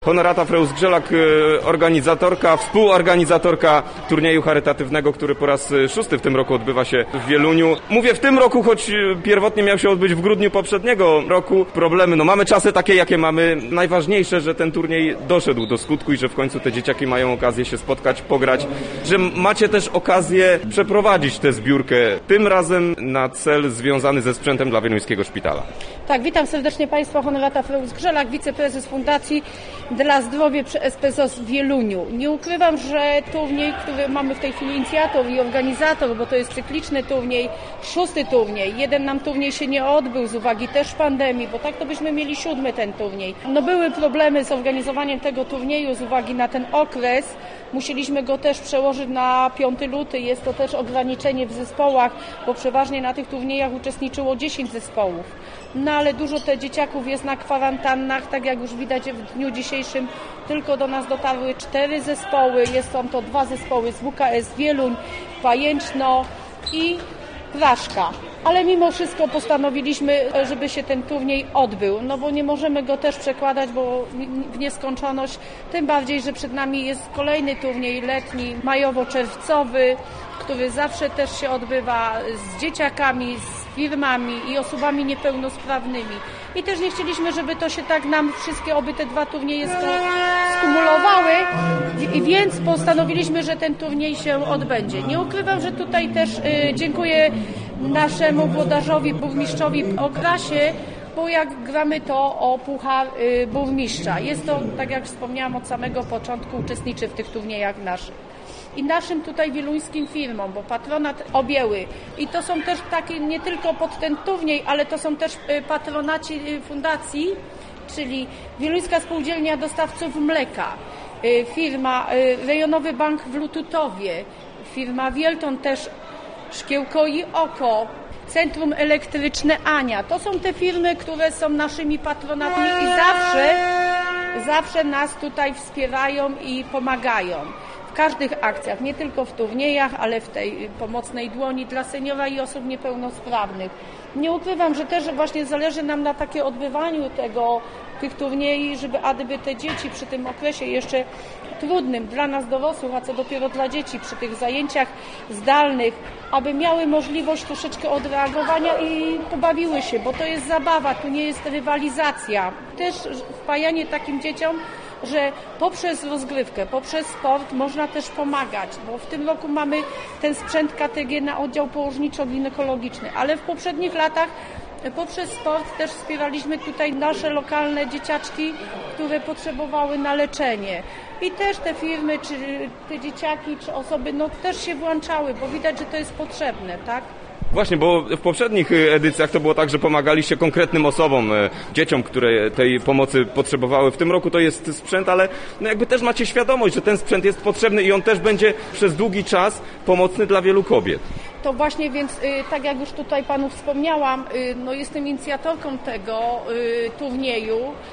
Honorata Freus-Grzelak, organizatorka, współorganizatorka turnieju charytatywnego, który po raz 6. w tym roku odbywa się w Wieluniu. Mówię w tym roku, choć pierwotnie miał się odbyć w grudniu poprzedniego roku. Problemy, mamy czasy takie, jakie mamy. Najważniejsze, że ten turniej doszedł do skutku i że w końcu te dzieciaki mają okazję się spotkać, pograć, że macie też okazję przeprowadzić tę zbiórkę, tym razem na cel związany ze sprzętem dla Wieluńskiego Szpitala. Tak, witam serdecznie Państwa, Honorata Freus-Grzelak, wiceprezes Fundacji dla Zdrowia przy SPZOZ w Wieluniu. Nie ukrywam, że turniej, który mamy w tej chwili inicjator i organizator, bo to jest cykliczny turniej, 6. turniej. Jeden nam turniej się nie odbył z uwagi też pandemii, bo tak to byśmy mieli 7. ten turniej. Były problemy z organizowaniem tego turnieju z uwagi na ten okres. Musieliśmy go też przełożyć na 5 luty. Jest to też ograniczenie w zespołach, bo przeważnie na tych turniejach uczestniczyło 10 zespołów. Ale dużo te dzieciaków jest na kwarantannach, tak jak już widać w dniu dzisiejszym tylko do nas dotarły 4 zespoły. Są to 2 zespoły z WKS Wieluń, Pajęczno i Praszka. Ale mimo wszystko postanowiliśmy, żeby się ten turniej odbył, bo nie możemy go też przekładać w nieskończoność, tym bardziej, że przed nami jest kolejny turniej letni, majowo-czerwcowy, który zawsze też się odbywa z dzieciakami, z firmami i osobami niepełnosprawnymi. I też nie chcieliśmy, żeby to się tak nam oby te 2 turnieje skumulowały, więc postanowiliśmy, że ten turniej się odbędzie. Nie ukrywam, że tutaj też dziękuję naszemu włodarzowi, burmistrzowi Okrasie, bo jak gramy to o puchar burmistrza. Jest to, tak jak wspomniałam, od samego początku uczestniczy w tych turniejach naszych. I naszym tutaj wieluńskim firmom, bo patronat objęły. I to są też takie nie tylko pod ten turniej, ale to są też patronaci fundacji, czyli Wieluńska Spółdzielnia Dostawców Mleka, firma Rejonowy Bank w Lututowie, firma Wielton też Szkiełko i Oko, Centrum Elektryczne Ania. To są te firmy, które są naszymi patronatami i zawsze nas tutaj wspierają i pomagają. W każdych akcjach, nie tylko w turniejach, ale w tej pomocnej dłoni dla seniora i osób niepełnosprawnych. Nie ukrywam, że też właśnie zależy nam na takie odbywaniu tych turniejów, żeby te dzieci przy tym okresie jeszcze trudnym dla nas dorosłych, a co dopiero dla dzieci przy tych zajęciach zdalnych, aby miały możliwość troszeczkę odreagowania i pobawiły się, bo to jest zabawa, tu nie jest rywalizacja. Też wpajanie takim dzieciom, że poprzez rozgrywkę, poprzez sport można też pomagać, bo w tym roku mamy ten sprzęt KTG na oddział położniczo-ginekologiczny, ale w poprzednich latach poprzez sport też wspieraliśmy tutaj nasze lokalne dzieciaczki, które potrzebowały na leczenie. I też te firmy, czy te dzieciaki, czy osoby, też się włączały, bo widać, że to jest potrzebne, tak? Właśnie, bo w poprzednich edycjach to było tak, że pomagaliście konkretnym osobom, dzieciom, które tej pomocy potrzebowały. W tym roku to jest sprzęt, ale jakby też macie świadomość, że ten sprzęt jest potrzebny i on też będzie przez długi czas pomocny dla wielu kobiet. To właśnie, więc tak jak już tutaj Panu wspomniałam, jestem inicjatorką tego turnieju.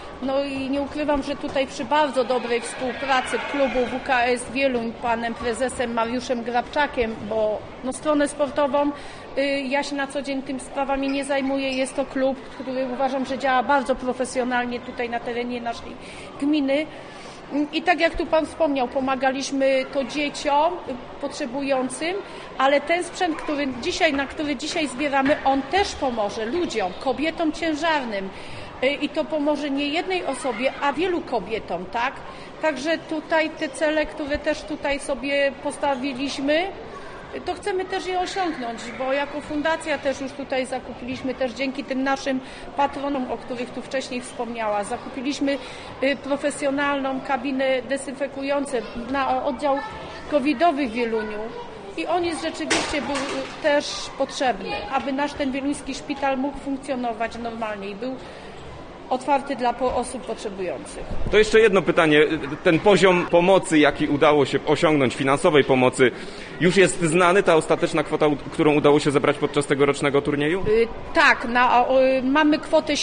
I nie ukrywam, że tutaj przy bardzo dobrej współpracy klubu WKS Wieluń, panem prezesem Mariuszem Grabczakiem, bo stronę sportową ja się na co dzień tym sprawami nie zajmuję. Jest to klub, który uważam, że działa bardzo profesjonalnie tutaj na terenie naszej gminy. I tak jak tu Pan wspomniał, pomagaliśmy to dzieciom potrzebującym, ale ten sprzęt, na który dzisiaj zbieramy, on też pomoże ludziom, kobietom ciężarnym. I to pomoże nie jednej osobie, a wielu kobietom, tak? Także tutaj te cele, które też tutaj sobie postawiliśmy, to chcemy też je osiągnąć, bo jako fundacja też już tutaj zakupiliśmy też dzięki tym naszym patronom, o których tu wcześniej wspomniała, zakupiliśmy profesjonalną kabinę dezynfekującą na oddział covidowy w Wieluniu. I on jest rzeczywiście był też potrzebny, aby nasz ten wieluński szpital mógł funkcjonować normalnie i był otwarty dla osób potrzebujących. To jeszcze jedno pytanie. Ten poziom pomocy, jaki udało się osiągnąć, finansowej pomocy, już jest znany, ta ostateczna kwota, którą udało się zebrać podczas tegorocznego turnieju? Tak, mamy kwotę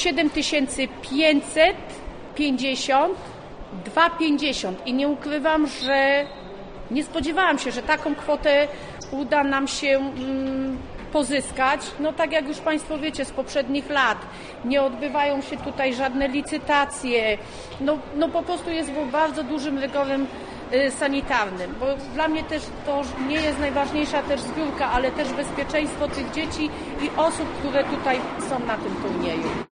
7550, 250 i nie ukrywam, że nie spodziewałam się, że taką kwotę uda nam się pozyskać. No tak jak już Państwo wiecie z poprzednich lat, nie odbywają się tutaj żadne licytacje. No po prostu jest w bardzo dużym rygorem sanitarnym, bo dla mnie też to nie jest najważniejsza też zbiórka, ale też bezpieczeństwo tych dzieci i osób, które tutaj są na tym turnieju.